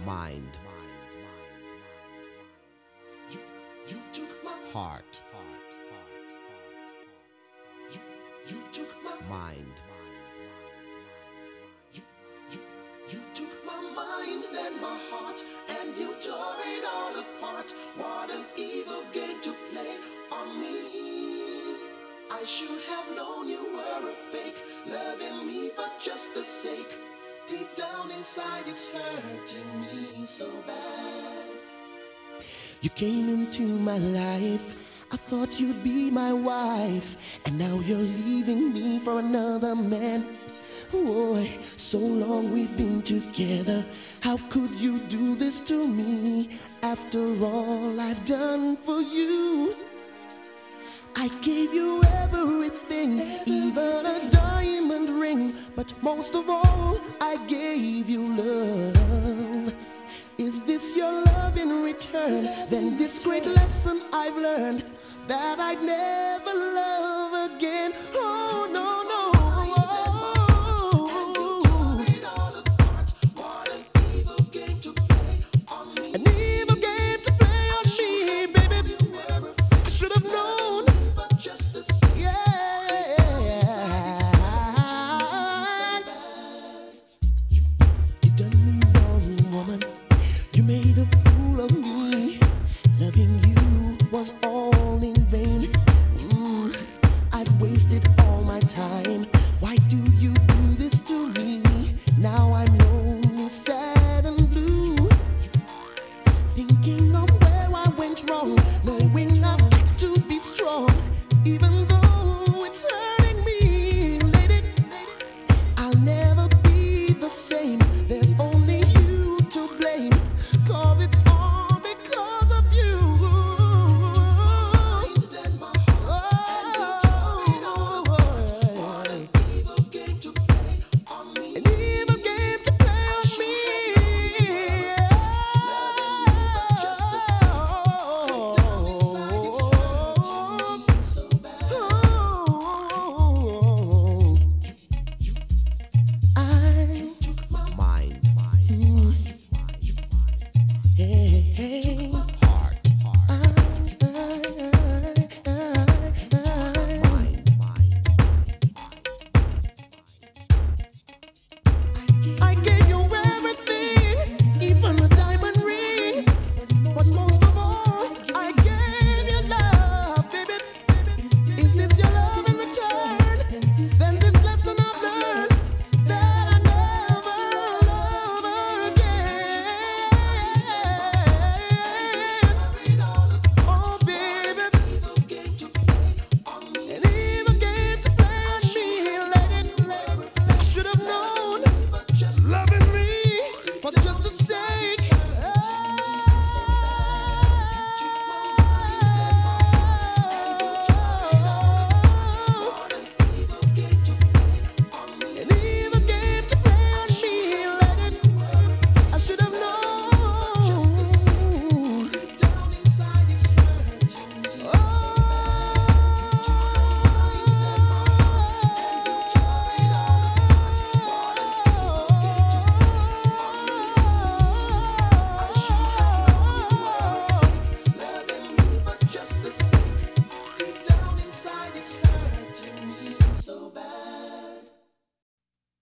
mind, You took my heart, you took my mind, you, you took my mind, then my heart, and you tore it all apart. What an evil game to play on me. I should have known you were a fake, loving me for just the sake. Deep down inside it's hurting me so bad. You came into my life, I thought you'd be my wife, and now you're leaving me for another man. Boy, so long we've been together, how could you do this to me? After all I've done for you, I gave you everything, even a diamond ring, but most of all I gave you love. Is this your love in return? Then this great lesson I've learned, that I'd never love again. Oh no,